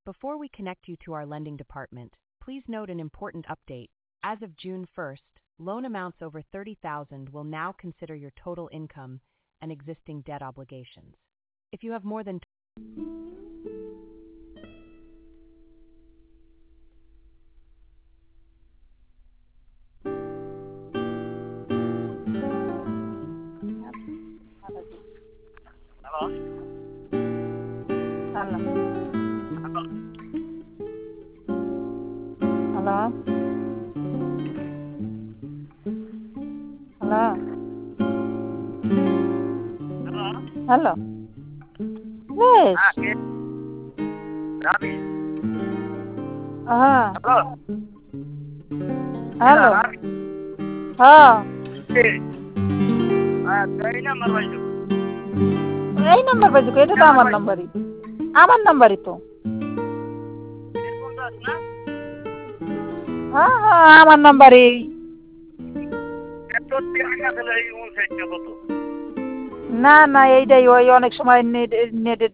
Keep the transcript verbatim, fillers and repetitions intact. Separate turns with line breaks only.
Before we connect you to our lending department, please note an important update. As of June first, loan amounts over thirty thousand will now consider your total income and existing debt obligations. If you have more than
Hello?
Hello.
Hello?
Hello. Hello.
Hello?
Hello. Yes.
Ah, ke? Ravi.
Ah.
Hello?
Hello.
Ravi.
হ্যাঁ
Ah, kay number বলছো?
এই number বাজুক এটা তো আমার নাম্বারই আমার নাম্বারই তো
এরকম দাস না?
হ্যাঁ হ্যাঁ আমার নাম্বারই
এত টাকা দিলে এই উনষাট কত?
না না এইটাই ওই অনেক সময় নেট নেটের